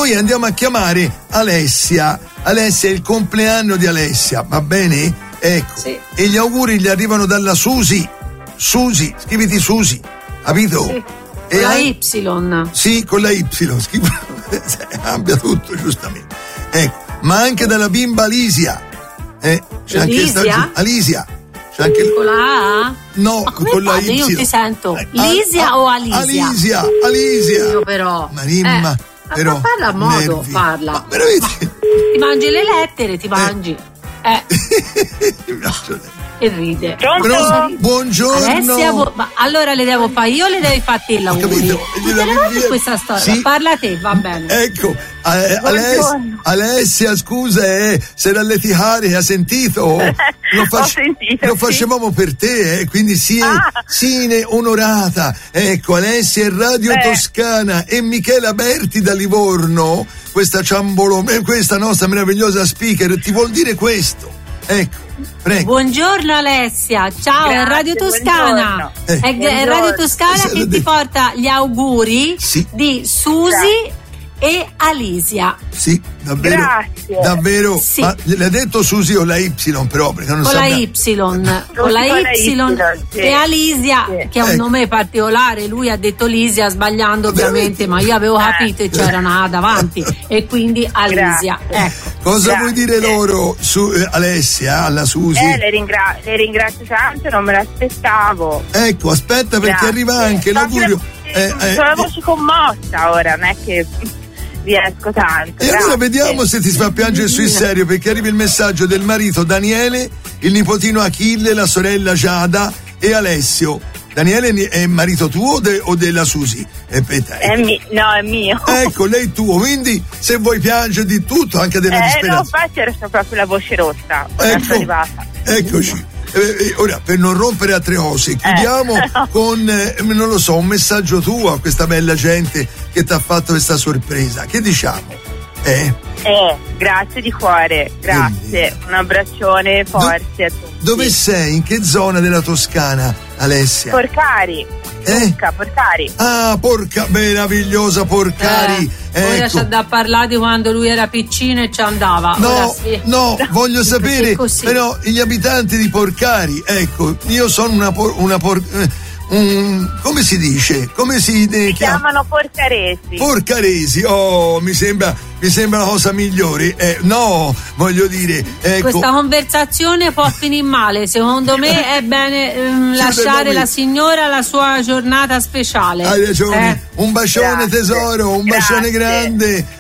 noi andiamo a chiamare Alessia. Alessia è il compleanno di Alessia, va bene? Ecco. Sì. E gli auguri gli arrivano dalla Susi. Susi, scriviti Susi, capito? Sì. E La Y. Sì, con la Y, cambia tutto, giustamente. Ecco, ma anche dalla bimba Alisia. C'è anche Alisia. C'è anche con la A? No, con la Y. Io non ti sento. Lisia o Alisia? Alisia. Io però. Marimma, però. Ma parla a modo, nervi. parla. Ma veramente? Ti mangi le lettere, ti mangi. E ride. Però, buongiorno. Alessia, ma allora le devo fare io o le devi fare te l'auguri? Te ne vai di questa storia? Sì. Parla te, va bene. Ecco, Alessia, scusa, se l'Al-Ittihad ha sentito? Ho sentito. Lo facevamo per te, quindi sine onorata. Ecco, Alessia è Radio Toscana e Michela Berti da Livorno, questa questa nostra meravigliosa speaker, ti vuol dire questo. Ecco, prego. Buongiorno Alessia, ciao, Grazie, è Radio Toscana. È Radio Toscana che ti porta gli auguri di Susi e Alisia. Sì, davvero. Grazie. Davvero. Sì. Ma le ha detto Susi o la Y però? Perché non Con la Y, sì. e Alisia, che è un Ecco. nome particolare. Lui ha detto Lisia sbagliando ovviamente, ma io avevo capito e c'era una A davanti e quindi Alisia. Ecco. Cosa vuoi dire loro su Alessia, alla Susi? Le ringrazio tanto, non me l'aspettavo. Ecco, aspetta perché Grazie. arriva anche l'augurio. Sono la voce commossa ora, non è che riesco tanto. E allora grazie. vediamo se ti fa piangere sul serio, perché arriva il messaggio del marito Daniele, il nipotino Achille, la sorella Giada e Alessio. Daniele è marito tuo o della Susi? No, è mio. Ecco, lei è tuo, quindi se vuoi piangere di tutto, anche della No, disperazione. infatti era proprio la voce rossa. Sono arrivata. Eccoci. Ora, per non rompere altre cose, chiudiamo con, non lo so, un messaggio tuo a questa bella gente che ti ha fatto questa sorpresa. Che diciamo? Grazie di cuore, grazie. Un abbraccione forte a tutti. Dove sei? In che zona della Toscana, Alessia? Porcari. Porcari. Ah, meravigliosa Porcari. Ora Ecco. c'è da parlare di quando lui era piccino e ci andava. No, voglio sapere così. però gli abitanti di Porcari. Ecco, io sono come si dice? Come si chiamano porcaresi. Porcaresi, mi sembra la cosa migliore. No, voglio dire, ecco. Questa conversazione può finire male. Secondo me è bene lasciare la signora alla sua giornata speciale. Hai ragione. Un bacione, Grazie. tesoro, un bacione grande.